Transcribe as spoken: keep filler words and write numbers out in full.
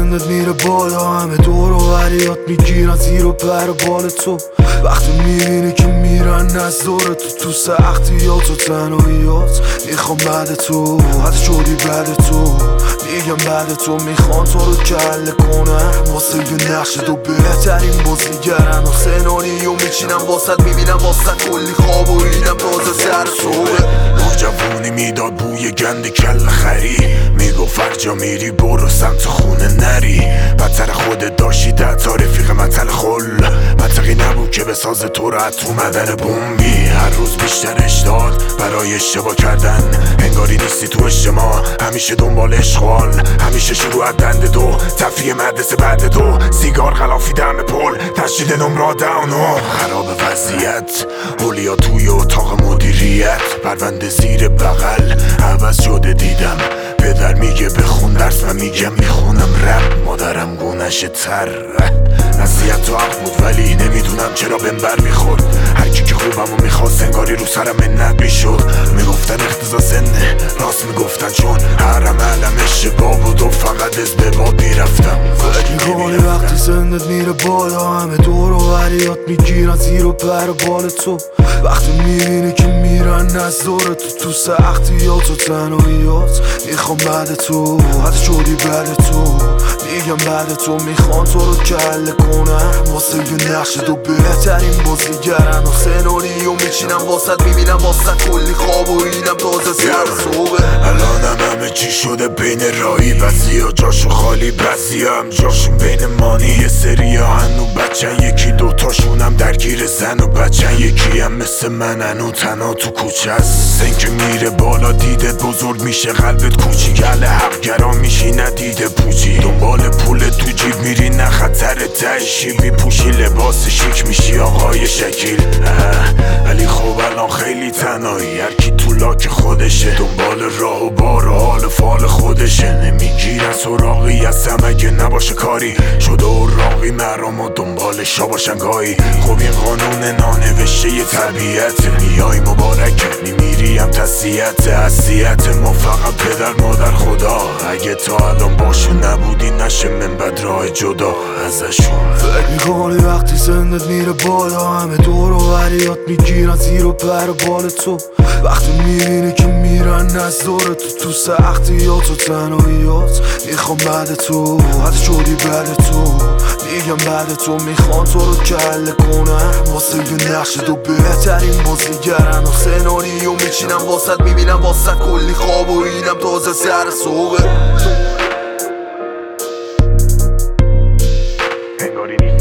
سنت میره بالا، همه دور و وریات میگیرن زیر و پر بال تو. وقتی میبینی که میرن از دور تو، تو سختیات و تنهاییات میخوام بعد تو، حتی شدی بعد تو، میگم بعد تو میخوان تو رو کله کنم واسه یه نقش تو. بهترین بازیگرم و سناریو میچینم واسط، میبینم واسط کلی خواب و اینم تازه سر صبح. نوجوانی میداد بوی گند کل خری، میگفت هر میری برو سمت خونه نری. بدتر خودت داشتی تا رفیق متل خل، منطقی نبود که بساز تو رو تو مدن بومبی. هر روز بیشترش داد برای اشتباه کردن، انگاری نیستی تو اجتماع، همیشه دنبال اشغال، همیشه شروع دنده دو، تفریه مدرسه بعد دو، سیگار غلافی دم پل، تشدید نمرا داونو. خراب وضعیت اولیا توی اتاق مدیریت، پرونده زیر بغل عوض شده دیدم. پدر میگه بخون درس، من میگم میخونم رپ. مادرم گونش تر نصیحت تو حق بود ولی نمیدونم چرا بهم بر میخورد. هرکی که خوبمو میخواست انگاری رو سرم منت میشد. میگفتن اختزا سنه، راست میگفتن چون هرم علم اشتباه بود و فقط از به باد میرفتم. فکر میکنی وقتی سنت میره بالا، همه دور و وریات میگیرن زیر و پر بال تو. وقتی میبینی که میرن از دور تو، تو سختیات و تنهاییات میخوام بعد تو، حتی شدی بعد تو، میگم بعد تو میخوان تو رو کله کنم واسه یه نقش تو. بهترین بازیگرم و سناریو میچینم واسط، میبینم واسط کلی خواب و اینم تازه سر صبح. الانم همه چی شده بین رایی، بعضی ها جاشو خالی، بعضی هم جاشون بین مانی. یه سری ها هنو بچن، یکی دوتاشونم درگیر زن و بچن، یکی هم مثل من هنو تنها تو کوچه است. سن که میره بالا دیدت بزرگ میشه قلبت کوچیک، اهل حق گرام میشی ندیده پوچی، دنبال پول تو جیب میری نه خطر تهشی، میپوشی لباس شیک میشی آقای شکیل. ولی خب الان خیلی تنهایی، هرکی تو لاک خودشه، دنبال راه و بار و حال فال خودشه. نمیگیرن سراغی هستم اگه نباشه کاری، شده و راقی مرام و دنبال شا باشن گاهی. خب این قانون نانوشته ی طبیعت، میای مبارکه میمیری هم تسلیت. حسیت ما فقط پدر مادر خدا، اگه تا الان باشون نبودی نشه من بد راه جدا ازشون. فکر میکنی وقتی سنت میره بالا، همه دور و وریات میگیرن زیر و پر بال تو. وقتی میبینی که میرن از دور تو، تو سختیات و تنهاییات میخوام بعد تو، حتی شدی بعد تو، میگم بعد تو میخوان تو رو کله کنم واسه یه نقش تو. بهترین بازیگرم و سناریو میچینم واسط، میبینم واسط کلی خواب و اینم تازه سر صبح. انگاری